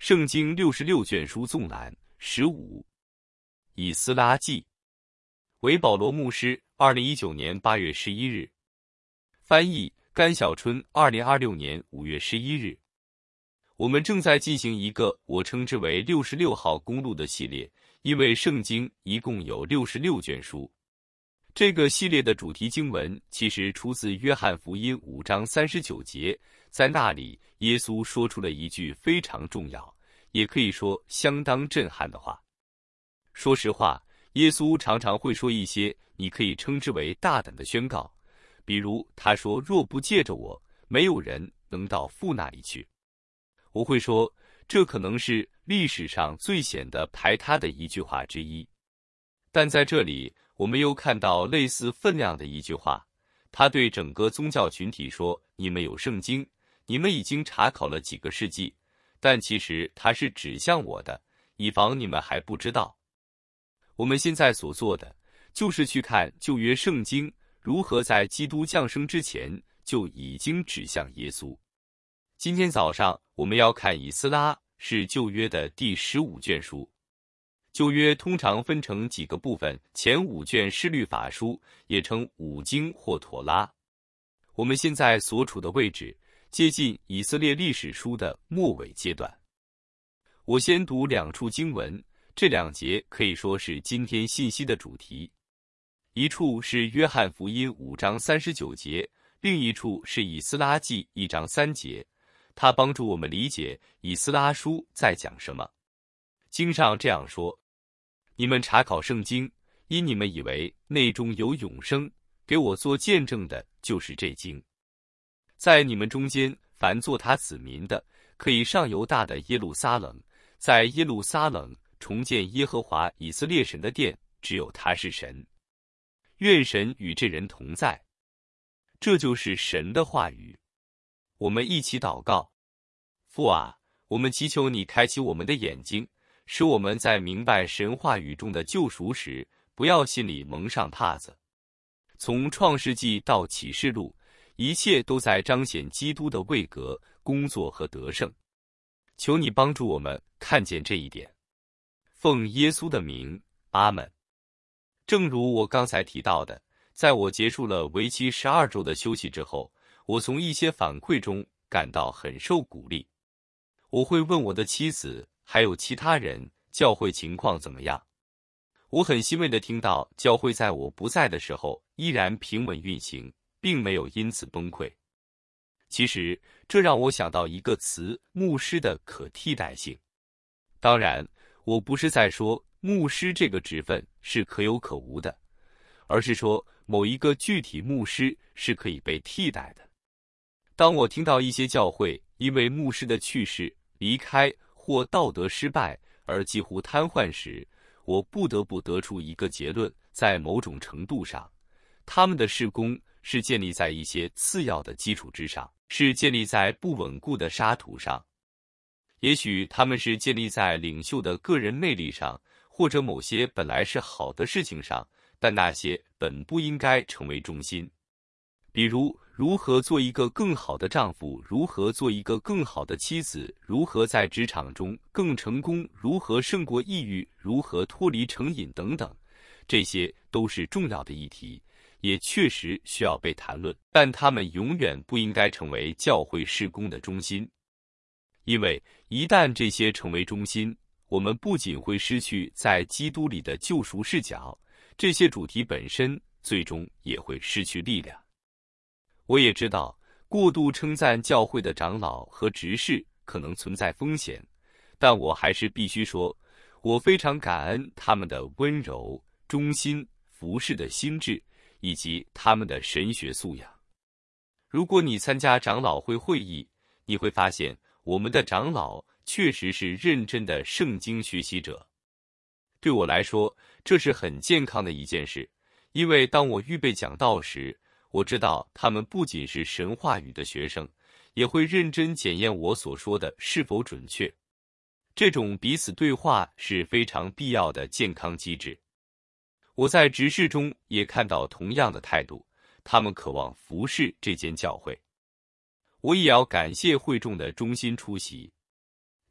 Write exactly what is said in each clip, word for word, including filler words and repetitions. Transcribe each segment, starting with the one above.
圣经六十六卷书纵览十五。以斯拉记，为保罗牧师，二零一九年八月十一日。翻译甘小春，二零二六年五月十一日。我们正在进行一个我称之为六十六号公路的系列，因为圣经一共有六十六卷书。这个系列的主题经文其实出自约翰福音五章三十九节，在那里耶稣说出了一句非常重要，也可以说相当震撼的话。说实话，耶稣常常会说一些你可以称之为大胆的宣告，比如他说，若不借着我，没有人能到父那里去。我会说，这可能是历史上最显得排他的一句话之一。但在这里我们又看到类似分量的一句话，他对整个宗教群体说，你们有圣经，你们已经查考了几个世纪，但其实它是指向我的，以防你们还不知道。我们现在所做的就是去看旧约圣经如何在基督降生之前就已经指向耶稣。今天早上我们要看以斯拉，是旧约的第十五卷书。旧约通常分成几个部分，前五卷是律法书，也称五经或妥拉。我们现在所处的位置接近以色列历史书的末尾阶段。我先读两处经文，这两节可以说是今天信息的主题。一处是约翰福音五章三十九节，另一处是以斯拉记一章三节，它帮助我们理解以斯拉书在讲什么。经上这样说，你们查考圣经，因你们以为内中有永生，给我做见证的就是这经。在你们中间，凡做他子民的，可以上犹大的耶路撒冷，在耶路撒冷重建耶和华以色列神的殿，只有他是神。愿神与这人同在。这就是神的话语。我们一起祷告。父啊，我们祈求你开启我们的眼睛，使我们在明白神话语中的救赎时，不要心里蒙上帕子。从创世纪到启示录，一切都在彰显基督的位格、工作和得胜。求你帮助我们看见这一点。奉耶稣的名，阿们。正如我刚才提到的，在我结束了为期十二周的休息之后，我从一些反馈中感到很受鼓励。我会问我的妻子还有其他人，教会情况怎么样？我很欣慰地听到教会在我不在的时候依然平稳运行，并没有因此崩溃。其实这让我想到一个词，牧师的可替代性。当然，我不是在说牧师这个职分是可有可无的，而是说某一个具体牧师是可以被替代的。当我听到一些教会因为牧师的去世、离开或道德失败而几乎瘫痪时，我不得不得出一个结论，在某种程度上，他们的事工是建立在一些次要的基础之上，是建立在不稳固的沙土上。也许他们是建立在领袖的个人魅力上，或者某些本来是好的事情上，但那些本不应该成为中心。比如，如何做一个更好的丈夫，如何做一个更好的妻子，如何在职场中更成功，如何胜过抑郁，如何脱离成瘾等等，这些都是重要的议题，也确实需要被谈论，但他们永远不应该成为教会事工的中心。因为一旦这些成为中心，我们不仅会失去在基督里的救赎视角，这些主题本身最终也会失去力量。我也知道，过度称赞教会的长老和执事可能存在风险，但我还是必须说，我非常感恩他们的温柔、忠心、服侍的心智，以及他们的神学素养。如果你参加长老会会议，你会发现我们的长老确实是认真的圣经学习者。对我来说，这是很健康的一件事，因为当我预备讲道时，我知道他们不仅是神话语的学生，也会认真检验我所说的是否准确。这种彼此对话是非常必要的健康机制。我在执事中也看到同样的态度，他们渴望服侍这间教会。我也要感谢会众的衷心出席。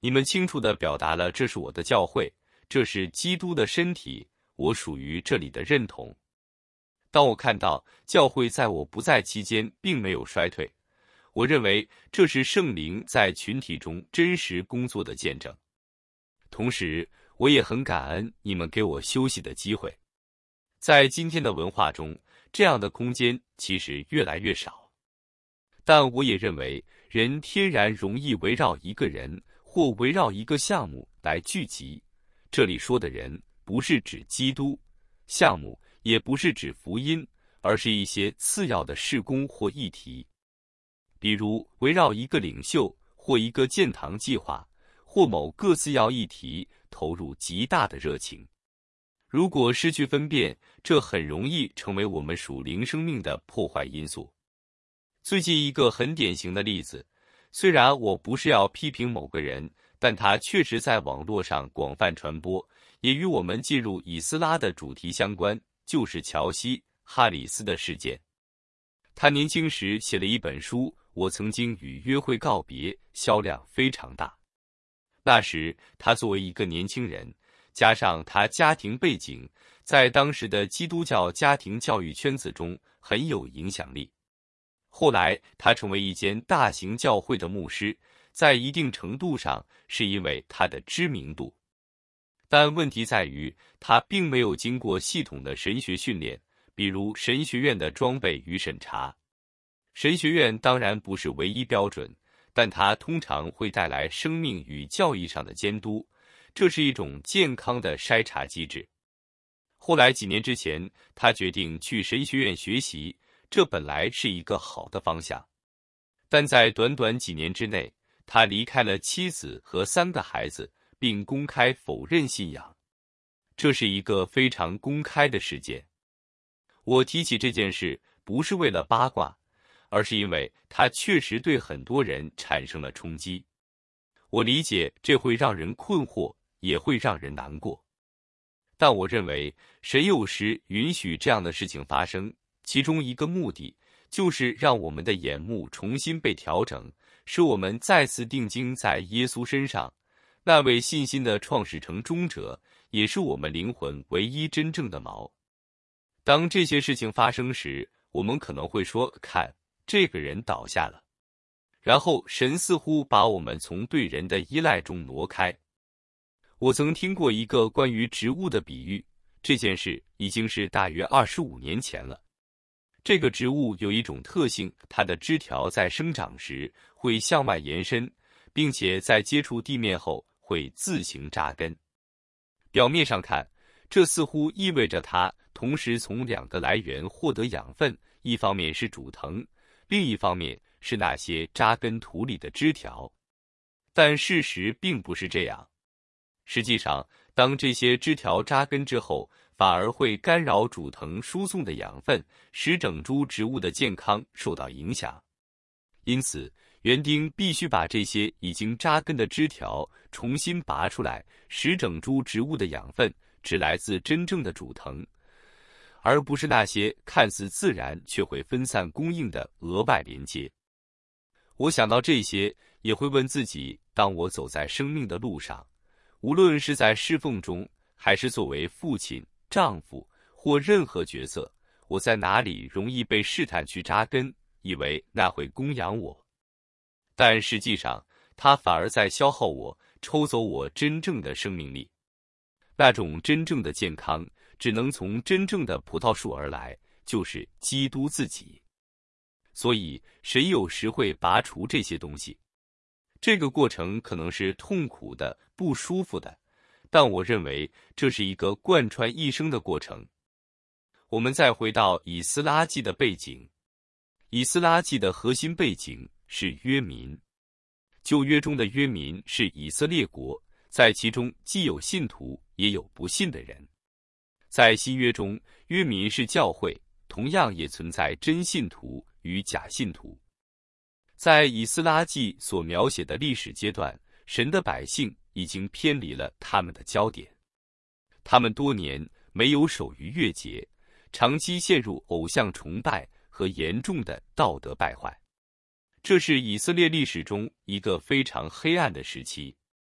你们清楚地表达了这是我的教会，这是基督的身体，我属于这里的认同。当我看到教会在我不在期间并没有衰退，我认为这是圣灵在群体中真实工作的见证。同时，我也很感恩你们给我休息的机会。在今天的文化中，这样的空间其实越来越少。但我也认为，人天然容易围绕一个人或围绕一个项目来聚集。这里说的人，不是指基督，项目也不是指福音，而是一些次要的事工或议题。比如围绕一个领袖，或一个建堂计划，或某个次要议题投入极大的热情。如果失去分辨，这很容易成为我们属灵生命的破坏因素。最近一个很典型的例子，虽然我不是要批评某个人，但他确实在网络上广泛传播，也与我们进入以斯拉的主题相关，就是乔西·哈里斯的事件。他年轻时写了一本书《我曾经与约会告别》，销量非常大。那时他作为一个年轻人，加上他家庭背景，在当时的基督教家庭教育圈子中很有影响力。后来他成为一间大型教会的牧师，在一定程度上是因为他的知名度。但问题在于，他并没有经过系统的神学训练，比如神学院的装备与审查。神学院当然不是唯一标准，但它通常会带来生命与教义上的监督，这是一种健康的筛查机制。后来几年之前，他决定去神学院学习，这本来是一个好的方向。但在短短几年之内，他离开了妻子和三个孩子，并公开否认信仰。这是一个非常公开的事件。我提起这件事，不是为了八卦，而是因为它确实对很多人产生了冲击。我理解这会让人困惑，也会让人难过。但我认为，神有时允许这样的事情发生，其中一个目的，就是让我们的眼目重新被调整，使我们再次定睛在耶稣身上，那位信心的创始成终者，也是我们灵魂唯一真正的锚。当这些事情发生时，我们可能会说，看，这个人倒下了。然后神似乎把我们从对人的依赖中挪开。我曾听过一个关于植物的比喻，这件事已经是大约二十五年前了。这个植物有一种特性，它的枝条在生长时会向外延伸，并且在接触地面后会自行扎根。表面上看，这似乎意味着它同时从两个来源获得养分，一方面是主藤，另一方面是那些扎根土里的枝条。但事实并不是这样。实际上，当这些枝条扎根之后，反而会干扰主藤输送的养分，使整株植物的健康受到影响。因此，园丁必须把这些已经扎根的枝条重新拔出来，使整株植物的养分只来自真正的主藤，而不是那些看似自然却会分散供应的额外连接。我想到这些，也会问自己，当我走在生命的路上，无论是在侍奉中，还是作为父亲、丈夫或任何角色，我在哪里容易被试探去扎根，以为那会供养我。但实际上，它反而在消耗我，抽走我真正的生命力。那种真正的健康，只能从真正的葡萄树而来，就是基督自己。所以，神有时会拔除这些东西。这个过程可能是痛苦的、不舒服的，但我认为这是一个贯穿一生的过程。我们再回到以斯拉记的背景。以斯拉记的核心背景是约民。旧约中的约民是以色列国，在其中既有信徒，也有不信的人。在新约中，约民是教会，同样也存在真信徒与假信徒。在以斯拉记所描写的历史阶段，神的百姓已经偏离了他们的焦点。他们多年没有守逾越节，长期陷入偶像崇拜和严重的道德败坏。这是以色列历史中一个非常黑暗的时期。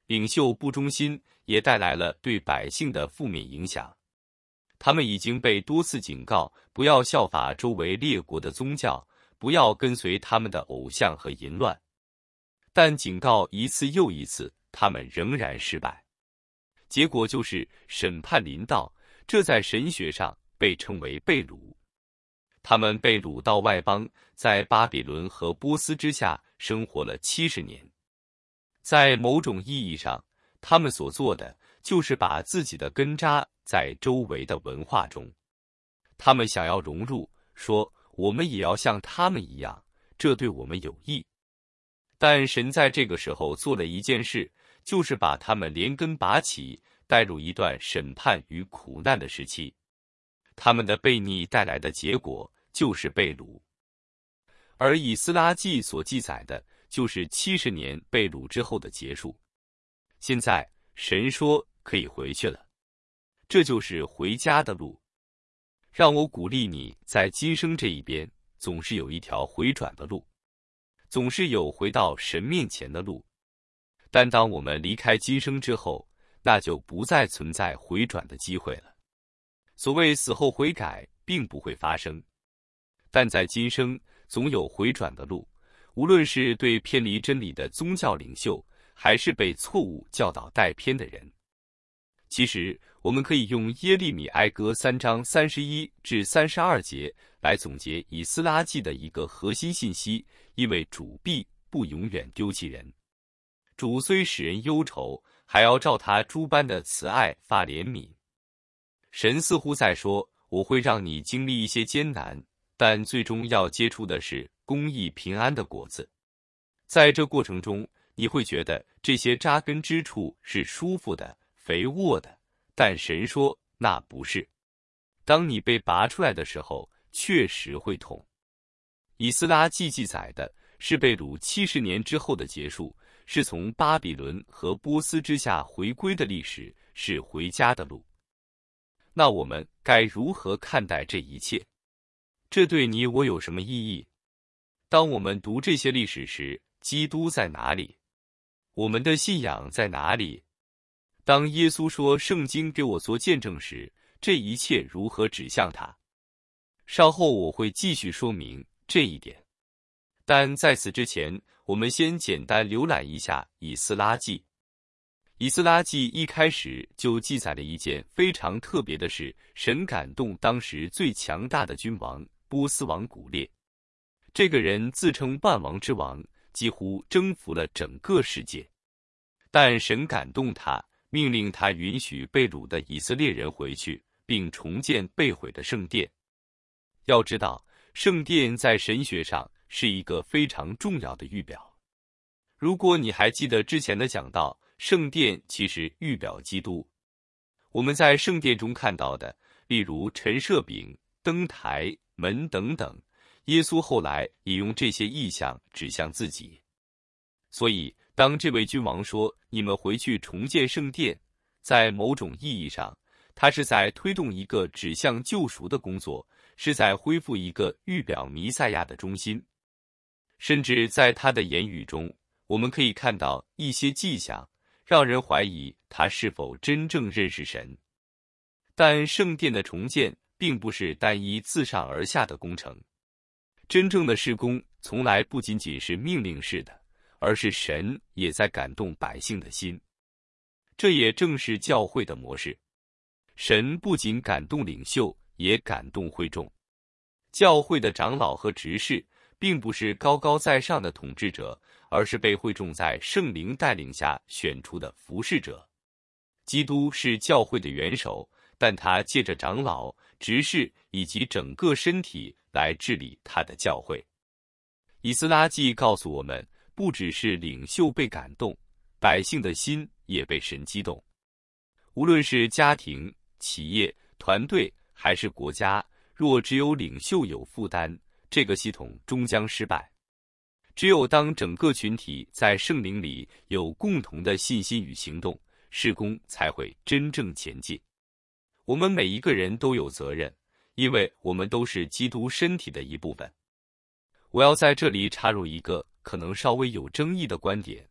领袖不忠心也带来了对百姓的负面影响。他们已经被多次警告，不要效法周围列国的宗教，不要跟随他们的偶像和淫乱。但警告一次又一次，他们仍然失败。结果就是审判临到，这在神学上被称为被掳。他们被掳到外邦，在巴比伦和波斯之下生活了七十年。在某种意义上，他们所做的就是把自己的根扎在周围的文化中。他们想要融入，说我们也要像他们一样，这对我们有益。但神在这个时候做了一件事，就是把他们连根拔起，带入一段审判与苦难的时期。他们的悖逆带来的结果就是被掳。而以斯拉记所记载的就是七十年被掳之后的结束。现在神说可以回去了，这就是回家的路。让我鼓励你，在今生这一边总是有一条回转的路，总是有回到神面前的路。但当我们离开今生之后，那就不再存在回转的机会了。所谓死后悔改并不会发生，但在今生总有回转的路，无论是对偏离真理的宗教领袖，还是被错误教导带偏的人。其实我们可以用耶利米哀歌三章三十一至三十二节来总结以斯拉记的一个核心信息，因为主必不永远丢弃人。主虽使人忧愁，还要照他诸般的慈爱发怜悯。神似乎在说，我会让你经历一些艰难，但最终要结出的是公义平安的果子。在这过程中，你会觉得这些扎根之处是舒服的、肥沃的，但神说那不是。当你被拔出来的时候，确实会痛。以斯拉记记载的是被掳七十年之后的结束，是从巴比伦和波斯之下回归的历史，是回家的路。那我们该如何看待这一切？这对你我有什么意义？当我们读这些历史时，基督在哪里？我们的信仰在哪里？当耶稣说圣经给我做见证时，这一切如何指向他？稍后我会继续说明这一点。但在此之前，我们先简单浏览一下以斯拉记。以斯拉记一开始就记载了一件非常特别的事，神感动当时最强大的君王波斯王古列。这个人自称万王之王，几乎征服了整个世界。但神感动他，命令他允许被掳的以色列人回去，并重建被毁的圣殿。要知道，圣殿在神学上是一个非常重要的预表。如果你还记得之前的讲道，圣殿其实预表基督。我们在圣殿中看到的，例如陈设饼、灯台、门等等，耶稣后来也用这些意象指向自己。所以当这位君王说你们回去重建圣殿，在某种意义上，他是在推动一个指向救赎的工作，是在恢复一个预表弥赛亚的中心。甚至在他的言语中，我们可以看到一些迹象，让人怀疑他是否真正认识神。但圣殿的重建并不是单一自上而下的工程，真正的事工从来不仅仅是命令式的，而是神也在感动百姓的心。这也正是教会的模式。神不仅感动领袖，也感动会众。教会的长老和执事并不是高高在上的统治者，而是被会众在圣灵带领下选出的服侍者。基督是教会的元首，但他借着长老、执事以及整个身体来治理他的教会。以斯拉记告诉我们，不只是领袖被感动，百姓的心也被神激动。无论是家庭、企业、团队还是国家，若只有领袖有负担，这个系统终将失败。只有当整个群体在圣灵里有共同的信心与行动，事工才会真正前进。我们每一个人都有责任，因为我们都是基督身体的一部分。我要在这里插入一个可能稍微有争议的观点，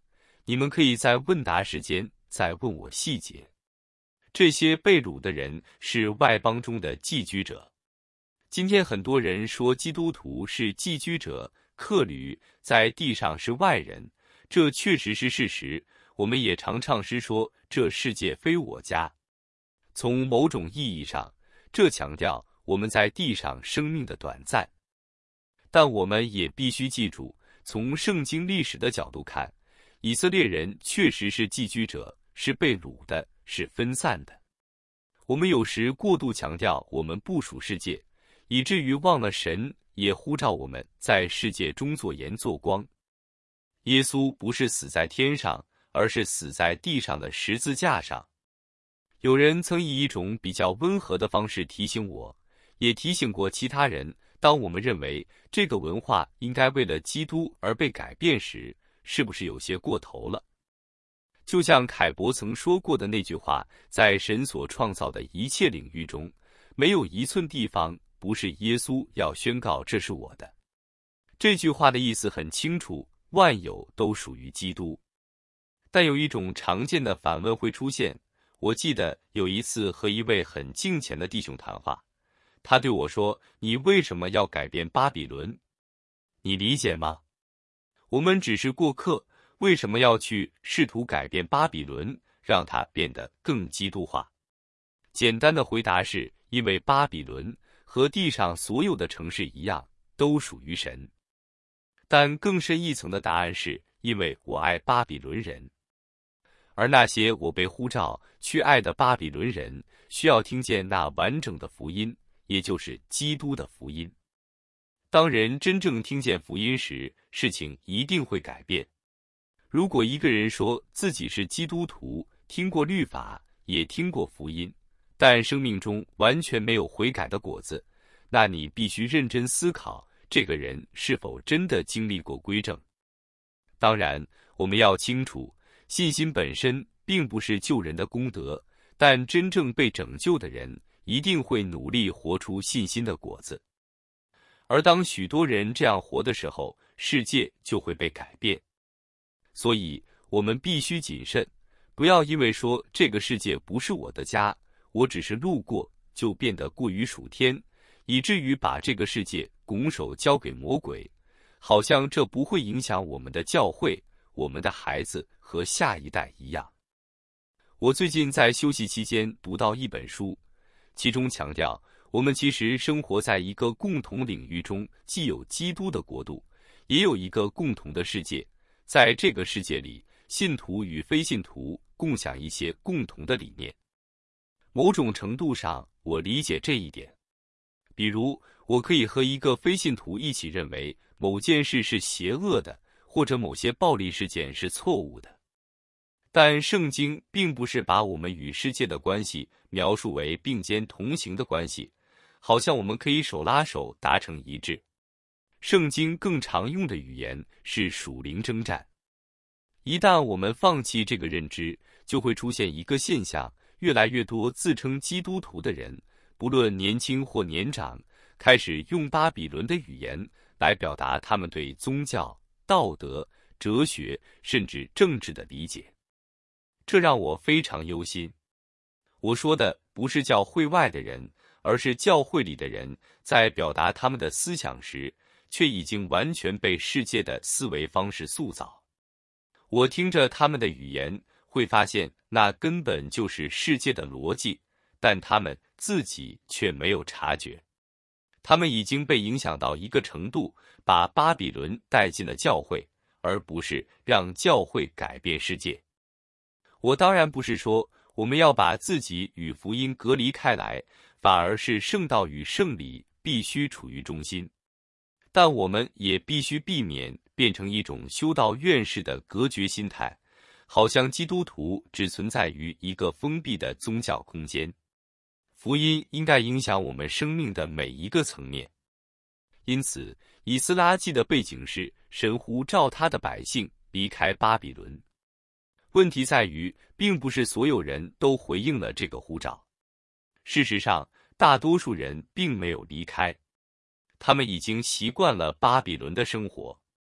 你们可以在问答时间再问我细节。这些被掳的人是外邦中的寄居者。今天很多人说基督徒是寄居者、客旅，在地上是外人，这确实是事实。我们也常唱诗说，这世界非我家。从某种意义上，这强调我们在地上生命的短暂。但我们也必须记住，从圣经历史的角度看，以色列人确实是寄居者，是被掳的，是分散的。我们有时过度强调我们不属世界，以至于忘了神也呼召我们在世界中做盐做光。耶稣不是死在天上，而是死在地上的十字架上。有人曾以一种比较温和的方式提醒我，也提醒过其他人，当我们认为这个文化应该为了基督而被改变时，是不是有些过头了？就像凯伯曾说过的那句话，在神所创造的一切领域中，没有一寸地方不是耶稣要宣告这是我的。这句话的意思很清楚，万有都属于基督。但有一种常见的反问会出现。我记得有一次和一位很敬虔的弟兄谈话，他对我说，你为什么要改变巴比伦？你理解吗？我们只是过客，为什么要去试图改变巴比伦，让它变得更基督化？简单的回答是，因为巴比伦和地上所有的城市一样，都属于神。但更深一层的答案是，因为我爱巴比伦人。而那些我被呼召去爱的巴比伦人，需要听见那完整的福音，也就是基督的福音。当人真正听见福音时，事情一定会改变。如果一个人说自己是基督徒，听过律法，也听过福音，但生命中完全没有悔改的果子，那你必须认真思考，这个人是否真的经历过归正。当然，我们要清楚，信心本身并不是救人的功德，但真正被拯救的人一定会努力活出信心的果子。而当许多人这样活的时候，世界就会被改变。所以，我们必须谨慎，不要因为说这个世界不是我的家，我只是路过，就变得过于属天，以至于把这个世界拱手交给魔鬼，好像这不会影响我们的教会、我们的孩子和下一代一样。我最近在休息期间读到一本书，其中强调，我们其实生活在一个共同领域中，既有基督的国度，也有一个共同的世界。在这个世界里，信徒与非信徒共享一些共同的理念。某种程度上，我理解这一点。比如，我可以和一个非信徒一起认为某件事是邪恶的，或者某些暴力事件是错误的。但圣经并不是把我们与世界的关系描述为并肩同行的关系，好像我们可以手拉手达成一致。圣经更常用的语言是属灵征战。一旦我们放弃这个认知，就会出现一个现象，越来越多自称基督徒的人，不论年轻或年长，开始用巴比伦的语言来表达他们对宗教、道德、哲学甚至政治的理解。这让我非常忧心。我说的不是教会外的人，而是教会里的人，在表达他们的思想时，却已经完全被世界的思维方式塑造。我听着他们的语言，会发现那根本就是世界的逻辑，但他们自己却没有察觉。他们已经被影响到一个程度，把巴比伦带进了教会，而不是让教会改变世界。我当然不是说我们要把自己与福音隔离开来，反而是圣道与圣礼必须处于中心。但我们也必须避免变成一种修道院士的隔绝心态，好像基督徒只存在于一个封闭的宗教空间。福音应该影响我们生命的每一个层面。因此，以斯拉记的背景是神呼召他的百姓离开巴比伦。问题在于，并不是所有人都回应了这个呼召。事实上，大多数人并没有离开，他们已经习惯了巴比伦的生活。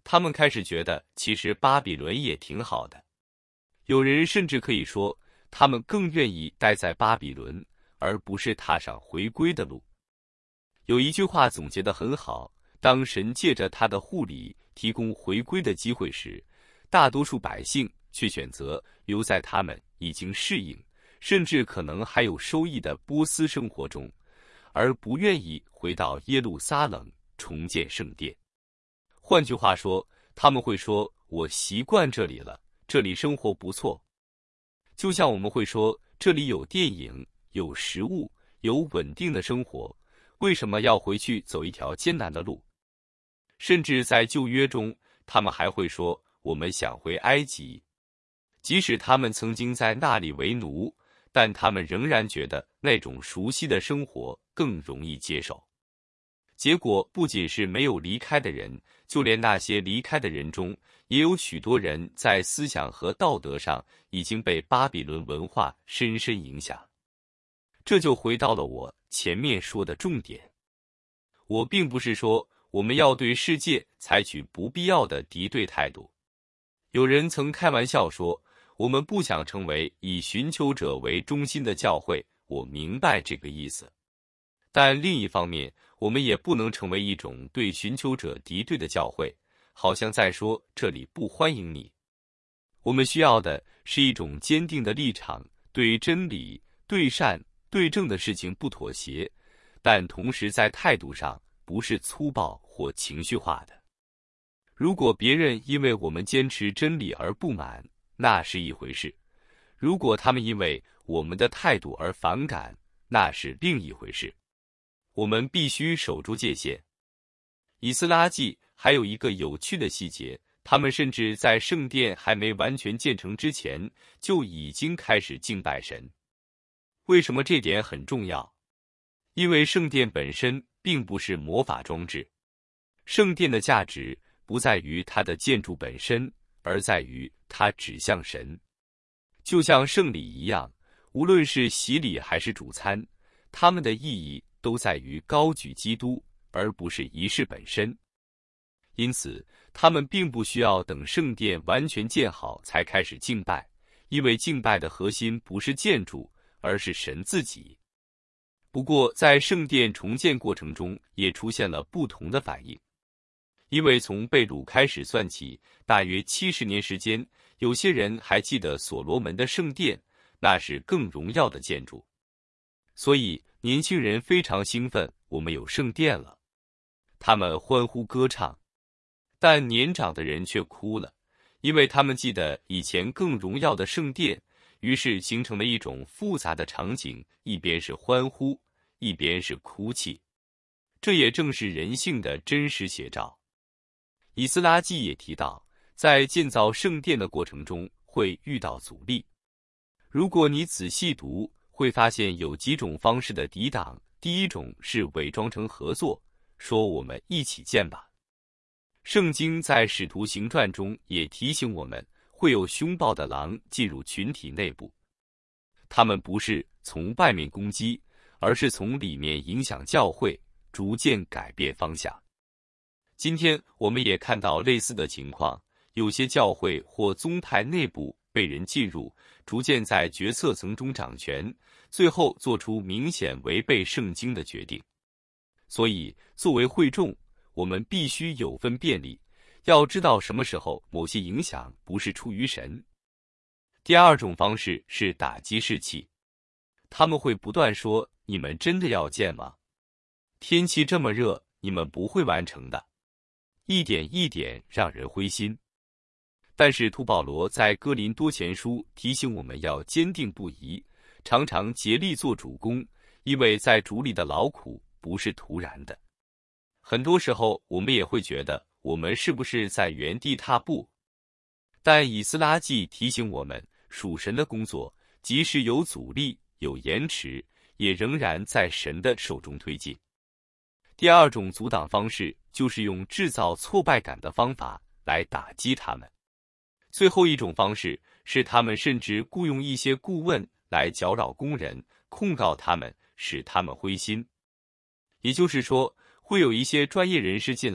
他们开始觉得其实巴比伦也挺好的。有人甚至可以说，他们更愿意待在巴比伦，而不是踏上回归的路。有一句话总结得很好，当神借着他的护理提供回归的机会时，大多数百姓却选择留在他们已经适应，甚至可能还有收益的波斯生活中，而不愿意回到耶路撒冷重建圣殿。换句话说，他们会说，我习惯这里了，这里生活不错。就像我们会说，这里有电影，有食物，有稳定的生活，为什么要回去走一条艰难的路？甚至在旧约中，他们还会说，我们想回埃及。即使他们曾经在那里为奴，但他们仍然觉得那种熟悉的生活更容易接受。结果不仅是没有离开的人，就连那些离开的人中，也有许多人在思想和道德上已经被巴比伦文化深深影响。这就回到了我前面说的重点。我并不是说我们要对世界采取不必要的敌对态度。有人曾开玩笑说，我们不想成为以寻求者为中心的教会，我明白这个意思。但另一方面，我们也不能成为一种对寻求者敌对的教会，好像在说这里不欢迎你。我们需要的是一种坚定的立场，对真理、对善、对正的事情不妥协，但同时在态度上不是粗暴或情绪化的。如果别人因为我们坚持真理而不满，那是一回事；如果他们因为我们的态度而反感，那是另一回事。我们必须守住界限。以斯拉记还有一个有趣的细节，他们甚至在圣殿还没完全建成之前，就已经开始敬拜神。为什么这点很重要？因为圣殿本身并不是魔法装置，圣殿的价值不在于它的建筑本身，而在于它指向神。就像圣礼一样，无论是洗礼还是主餐，它们的意义都在于高举基督，而不是仪式本身。因此，他们并不需要等圣殿完全建好才开始敬拜，因为敬拜的核心不是建筑，而是神自己。不过，在圣殿重建过程中，也出现了不同的反应。因为从被掳开始算起，大约七十年时间，有些人还记得所罗门的圣殿，那是更荣耀的建筑。所以，年轻人非常兴奋，我们有圣殿了，他们欢呼歌唱。但年长的人却哭了，因为他们记得以前更荣耀的圣殿，于是形成了一种复杂的场景，一边是欢呼，一边是哭泣。这也正是人性的真实写照。以斯拉记也提到，在建造圣殿的过程中会遇到阻力。如果你仔细读，会发现有几种方式的抵挡。第一种是伪装成合作，说我们一起建吧。圣经在使徒行传中也提醒我们，会有凶暴的狼进入群体内部。他们不是从外面攻击，而是从里面影响教会，逐渐改变方向。今天我们也看到类似的情况，有些教会或宗派内部被人进入，逐渐在决策层中掌权，最后做出明显违背圣经的决定。所以，作为会众，我们必须有分辨力，要知道什么时候某些影响不是出于神。第二种方式是打击士气，他们会不断说：“你们真的要建吗？天气这么热，你们不会完成的。”一点一点让人灰心。但是图保罗在哥林多前书提醒我们要坚定不移，常常竭力做主工，因为在主里的劳苦不是徒然的。很多时候我们也会觉得，我们是不是在原地踏步？但以斯拉记提醒我们，属神的工作，即使有阻力、有延迟，也仍然在神的手中推进。第二种阻挡方式，就是用制造挫败感的方法来打击他们。最后一种方式是他们甚至雇佣一些顾问来搅扰工人，控告他们，使他们灰心。也就是说，会有一些专业人士进来，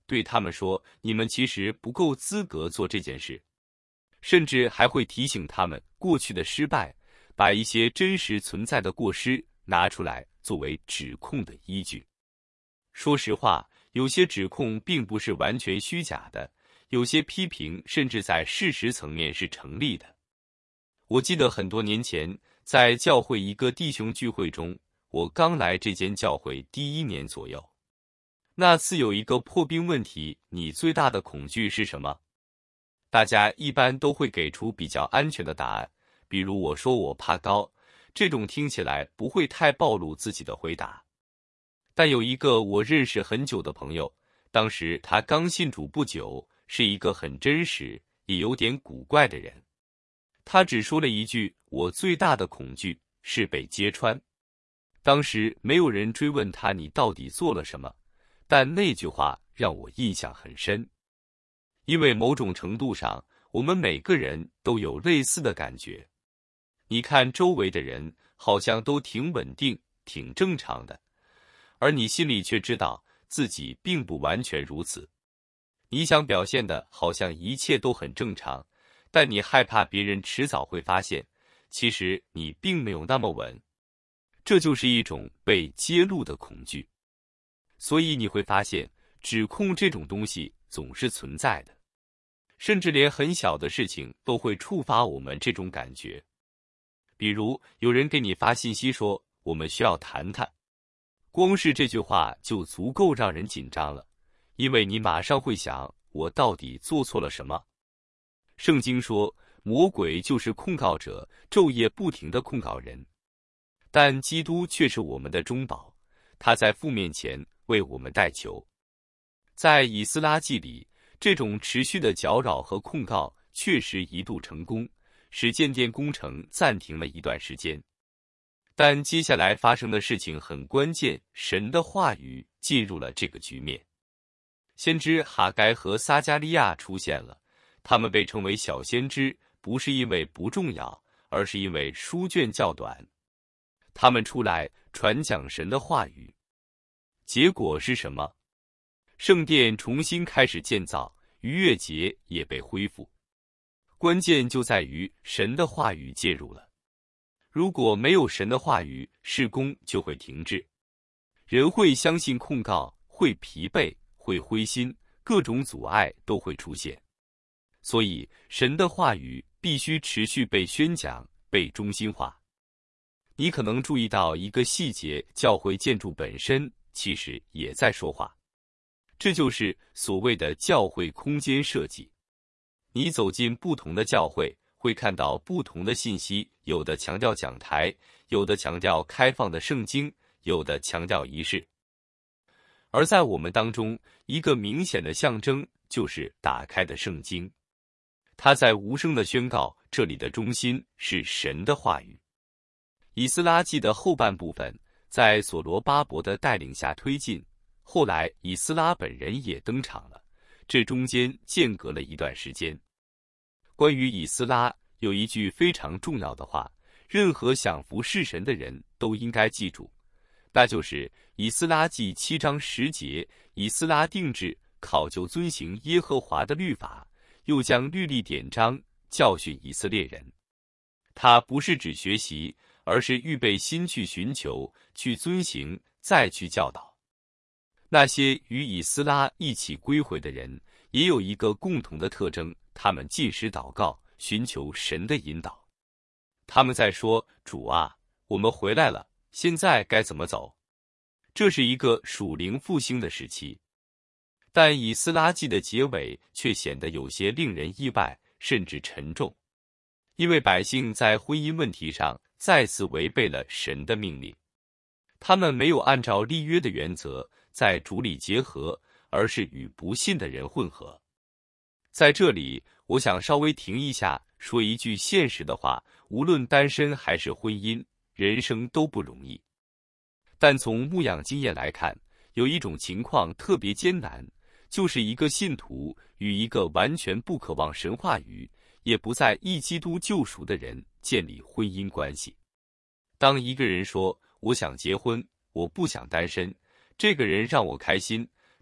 对他们说，你们其实不够资格做这件事，甚至还会提醒他们过去的失败，把一些真实存在的过失拿出来作为指控的依据。说实话，有些指控并不是完全虚假的，有些批评甚至在事实层面是成立的。我记得很多年前，在教会一个弟兄聚会中，我刚来这间教会第一年左右。那次有一个破冰问题，你最大的恐惧是什么？大家一般都会给出比较安全的答案，比如我说我怕高，这种听起来不会太暴露自己的回答。但有一个我认识很久的朋友，当时他刚信主不久，是一个很真实也有点古怪的人。他只说了一句，我最大的恐惧是被揭穿。当时没有人追问他你到底做了什么，但那句话让我印象很深。因为某种程度上，我们每个人都有类似的感觉。你看周围的人好像都挺稳定，挺正常的，而你心里却知道自己并不完全如此。你想表现的好像一切都很正常，但你害怕别人迟早会发现，其实你并没有那么稳。这就是一种被揭露的恐惧。所以你会发现，指控这种东西总是存在的，甚至连很小的事情都会触发我们这种感觉。比如有人给你发信息说，我们需要谈谈，光是这句话就足够让人紧张了，因为你马上会想，我到底做错了什么？圣经说，魔鬼就是控告者，昼夜不停地控告人，但基督却是我们的中保，他在父面前为我们代求。在以斯拉记里，这种持续的搅扰和控告确实一度成功，使建殿工程暂停了一段时间。但接下来发生的事情很关键，神的话语进入了这个局面。先知哈该和撒迦利亚出现了，他们被称为小先知，不是因为不重要，而是因为书卷较短。他们出来传讲神的话语。结果是什么？圣殿重新开始建造，逾越节也被恢复。关键就在于神的话语介入了。如果没有神的话语，事工就会停滞。人会相信控告，会疲惫，会灰心，各种阻碍都会出现。所以，神的话语必须持续被宣讲，被中心化。你可能注意到一个细节，教会建筑本身其实也在说话。这就是所谓的教会空间设计。你走进不同的教会，会看到不同的信息，有的强调讲台，有的强调开放的圣经，有的强调仪式。而在我们当中，一个明显的象征就是打开的圣经。它在无声地宣告，这里的中心是神的话语。以斯拉记的后半部分在所罗巴伯的带领下推进，后来以斯拉本人也登场了，这中间间隔了一段时间。关于以斯拉，有一句非常重要的话，任何想服侍神的人都应该记住，那就是以斯拉记七章十节，以斯拉定制考究遵行耶和华的律法，又将律例典章教训以色列人。他不是指学习，而是预备心去寻求，去遵行，再去教导。那些与以斯拉一起归回的人，也有一个共同的特征，他们禁食祷告，寻求神的引导。他们在说，主啊，我们回来了，现在该怎么走？这是一个属灵复兴的时期。但以斯拉记的结尾却显得有些令人意外，甚至沉重。因为百姓在婚姻问题上再次违背了神的命令，他们没有按照立约的原则在主里结合，而是与不信的人混合。在这里，我想稍微停一下，说一句现实的话，无论单身还是婚姻，人生都不容易。但从牧养经验来看，有一种情况特别艰难，就是一个信徒与一个完全不渴望神话语，也不在意基督救赎的人建立婚姻关系。当一个人说，我想结婚，我不想单身，这个人让我开心，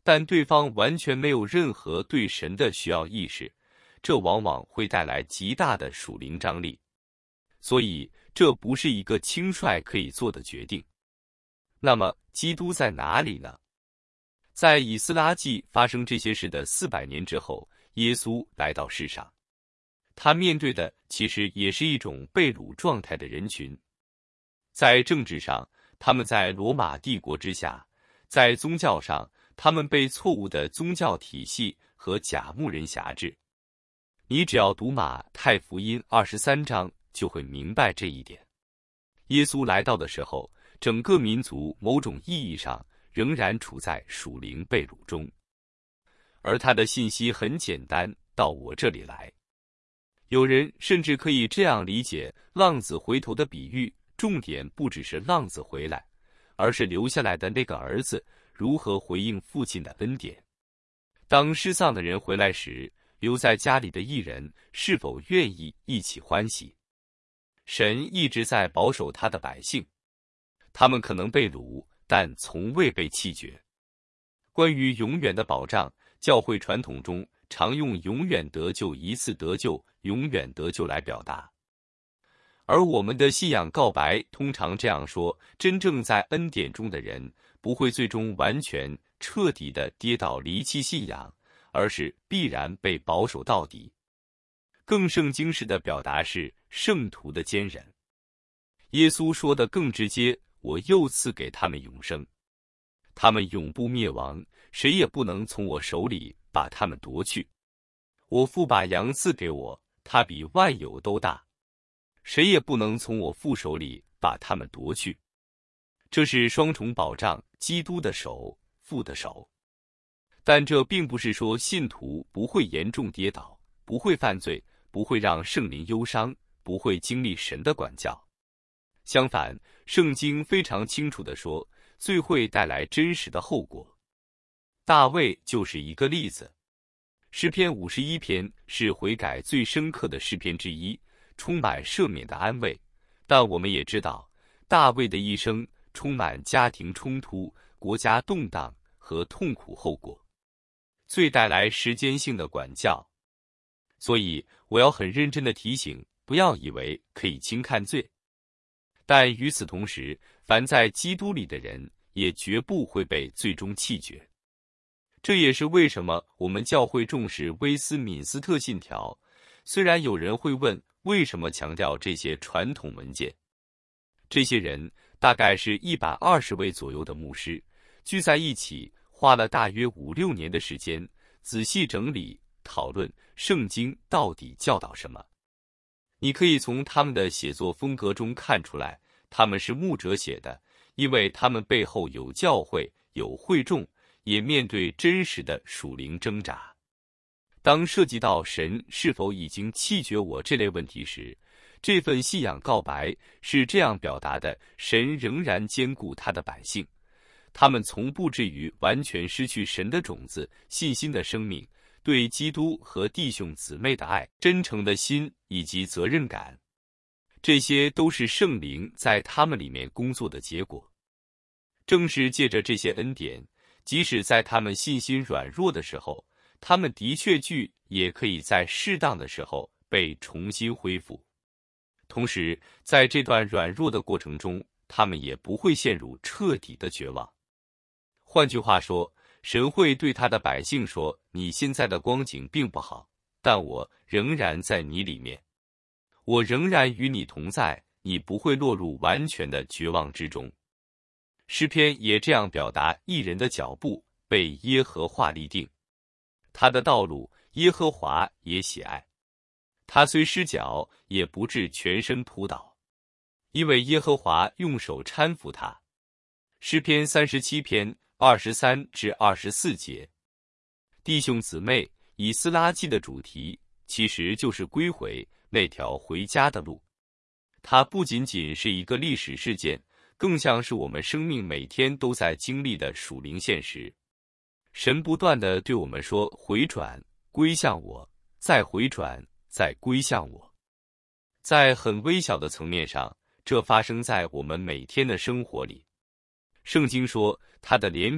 但对方完全没有任何对神的需要意识，这往往会带来极大的属灵张力。所以，这不是一个轻率可以做的决定。那么，基督在哪里呢？在以斯拉记发生这些事的四百年之后，耶稣来到世上，他面对的其实也是一种被掳状态的人群。在政治上，他们在罗马帝国之下；在宗教上，他们被错误的宗教体系和假牧人辖制。你只要读马太福音二十三章，就会明白这一点。耶稣来到的时候，整个民族某种意义上仍然处在属灵被掳中，而他的信息很简单，到我这里来。有人甚至可以这样理解浪子回头的比喻，重点不只是浪子回来，而是留下来的那个儿子如何回应父亲的恩典。当失丧的人回来时，留在家里的义人是否愿意一起欢喜？神一直在保守他的百姓，他们可能被掳，但从未被弃绝。关于永远的保障，教会传统中常用永远得救、一次得救、永远得救来表达。而我们的信仰告白通常这样说：真正在恩典中的人，不会最终完全彻底的跌倒离弃信仰，而是必然被保守到底。更圣经式的表达是圣徒的坚忍。耶稣说的更直接：我又赐给他们永生，他们永不灭亡，谁也不能从我手里把他们夺去。我父把羊赐给我，他比万有都大，谁也不能从我父手里把他们夺去。这是双重保障，基督的手，父的手。但这并不是说信徒不会严重跌倒，不会犯罪，不会让圣灵忧伤，不会经历神的管教。相反，圣经非常清楚地说，罪会带来真实的后果。大卫就是一个例子。诗篇五十一篇是悔改最深刻的诗篇之一，充满赦免的安慰。但我们也知道，大卫的一生充满家庭冲突、国家动荡和痛苦后果。罪带来时间性的管教。所以我要很认真地提醒，不要以为可以轻看罪。但与此同时，凡在基督里的人也绝不会被最终弃绝。这也是为什么我们教会重视威斯敏斯特信条。虽然有人会问，为什么强调这些传统文件？这些人大概是一百二十位左右的牧师，聚在一起，花了大约五六年的时间，仔细整理讨论圣经到底教导什么。你可以从他们的写作风格中看出来，他们是牧者写的，因为他们背后有教会，有会众，也面对真实的属灵挣扎。当涉及到神是否已经弃绝我这类问题时，这份信仰告白是这样表达的：神仍然兼顾他的百姓，他们从不至于完全失去神的种子、信心的生命、对基督和弟兄姊妹的爱、真诚的心以及责任感。这些都是圣灵在他们里面工作的结果。正是借着这些恩典，即使在他们信心软弱的时候，他们的确具也可以在适当的时候被重新恢复。同时，在这段软弱的过程中，他们也不会陷入彻底的绝望。换句话说，神会对他的百姓说：你现在的光景并不好，但我仍然在你里面，我仍然与你同在，你不会落入完全的绝望之中。诗篇也这样表达义人的脚步被耶和华立定，他的道路耶和华也喜爱，他虽失脚也不至全身扑倒，因为耶和华用手搀扶他。诗篇三十七篇二十三至二十四节。弟兄姊妹，以斯拉记的主题其实就是归回，那条回家的路。它不仅仅是一个历史事件，更像是我们生命每天都在经历的属灵现实。神不断地对我们说：回转，归向我，再回转，再归向我。在很微小的层面上，这发生在我们每天的生活里。圣经说，他的怜悯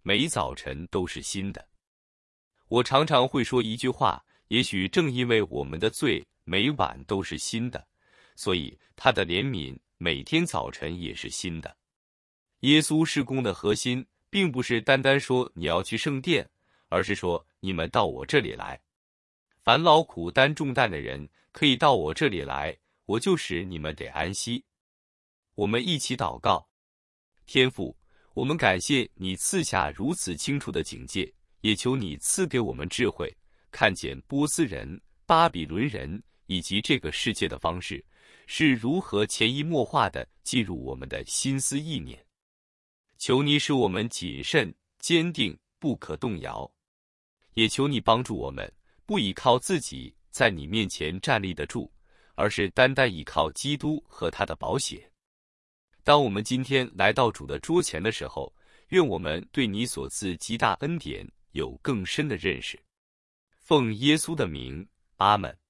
每早晨都是新的。我常常会说一句话，也许正因为我们的罪每晚都是新的，所以他的怜悯每天早晨也是新的。耶稣事工的核心，并不是单单说你要去圣殿，而是说你们到我这里来。凡劳苦担重担的人，可以到我这里来，我就使你们得安息。我们一起祷告。天父，我们感谢你赐下如此清楚的警戒，也求你赐给我们智慧，看见波斯人、巴比伦人以及这个世界的方式是如何潜移默化地进入我们的心思意念。求你使我们谨慎、坚定，不可动摇。也求你帮助我们，不依靠自己在你面前站立得住，而是单单依靠基督和他的宝血。当我们今天来到主的桌前的时候，愿我们对你所赐极大恩典有更深的认识。奉耶稣的名，阿们。